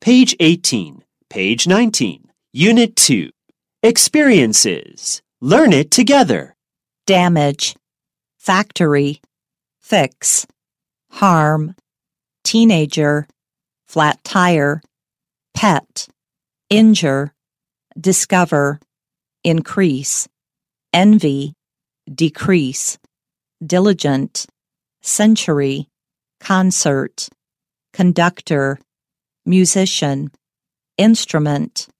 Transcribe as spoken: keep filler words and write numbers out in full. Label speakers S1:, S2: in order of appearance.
S1: Page eighteen, page nineteen, Unit two. Experiences. Learn it together.
S2: Damage, factory, fix, harm, teenager, flat tire, pet, injure, discover, increase, envy, decrease, diligent, century, concert, conductor, musician, instrument,